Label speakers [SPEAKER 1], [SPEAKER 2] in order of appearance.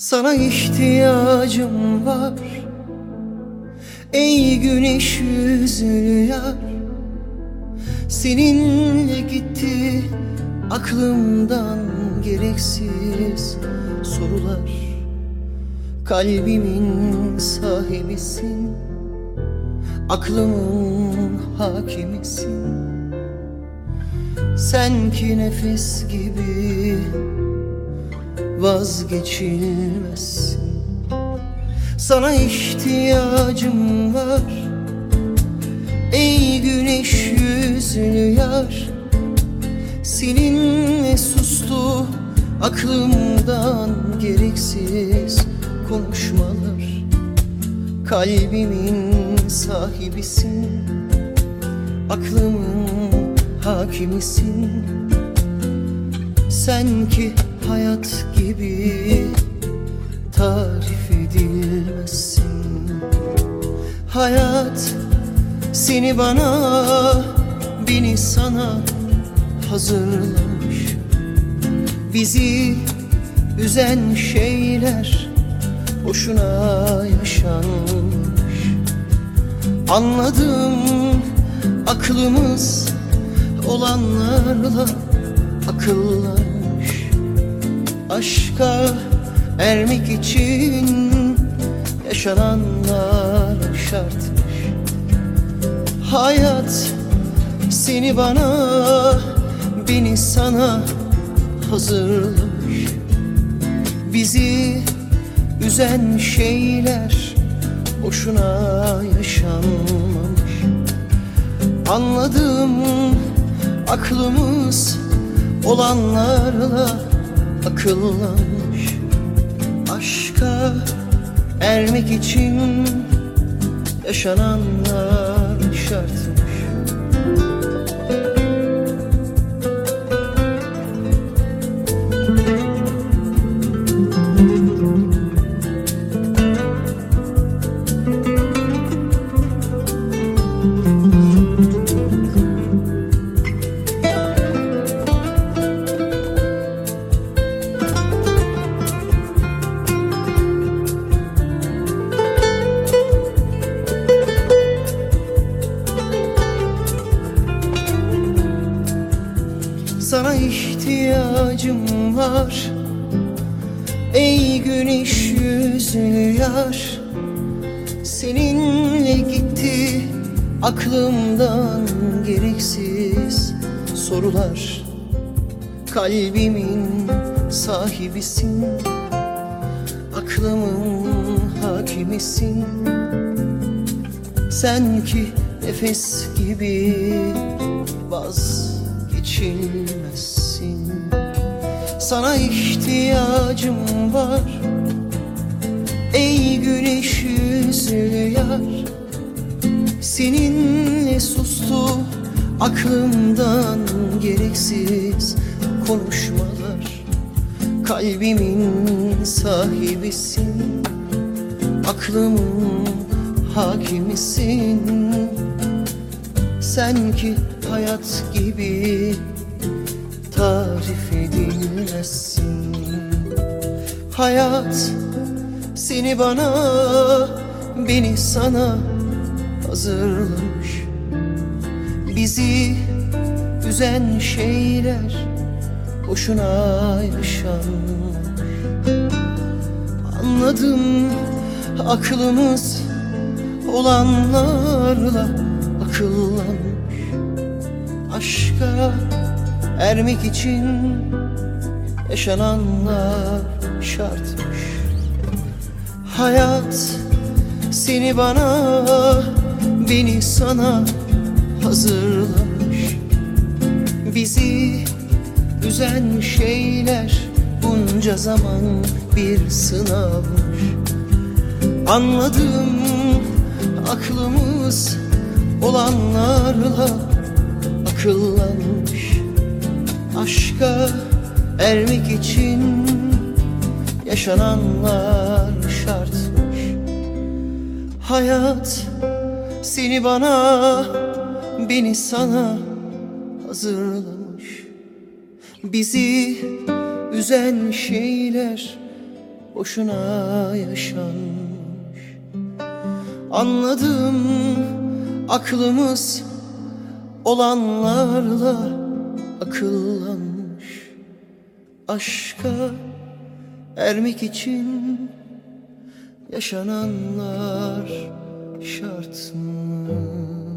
[SPEAKER 1] Sana ihtiyacım var, ey güneş yüzlü yar. Seninle gitti aklımdan gereksiz sorular. Kalbimin sahibisin, aklımın hakimisin. Sen ki nefes gibi vazgeçilmezsin. Sana ihtiyacım var, ey güneş yüzlü yar. Seninle sustu aklımdan gereksiz konuşmalar. Kalbimin sahibisin, aklımın hakimisin. Sen ki hayat gibi tarif edilmezsin. Hayat seni bana, beni sana hazırlamış. Bizi üzen şeyler boşuna yaşanmış. Anladım, aklımız olanlarla akıllanmış. Aşka ermek için yaşananlar şartmış. Hayat seni bana, beni sana hazırlamış. Bizi üzen şeyler boşuna yaşanmamış. Anladım, aklımız olanlarla akıllanmış. Aşka ermek için yaşananlar şartmış. Sana ihtiyacım var, ey güneş yüzlü yar. Seninle gitti aklımdan gereksiz sorular. Kalbimin sahibisin, aklımın hakimisin. Sen ki nefes gibi vazgeçilmezsin. Sana ihtiyacım var, ey güneş yüzlü yar. Seninle sustu aklımdan gereksiz konuşmalar. Kalbimin sahibisin, aklımın hakimisin. Sen ki hayat gibi tarif edilmezsin. Hayat seni bana, beni sana hazırlamış. Bizi üzen şeyler boşuna yaşanmış. Anladım, aklımız olanlarla akıllanmış. Aşka ermek için yaşananlar şartmış. Hayat seni bana, beni sana hazırlamış. Bizi üzen şeyler bunca zaman bir sınavmış. Anladım, aklımız olanlarla akıllanmış. Aşka ermek için yaşananlar şartmış. Hayat seni bana, beni sana hazırlamış. Bizi üzen şeyler boşuna yaşanmış. Anladım, aklımız olanlarla akıllanmış. Aşka ermek için yaşananlar şart mı?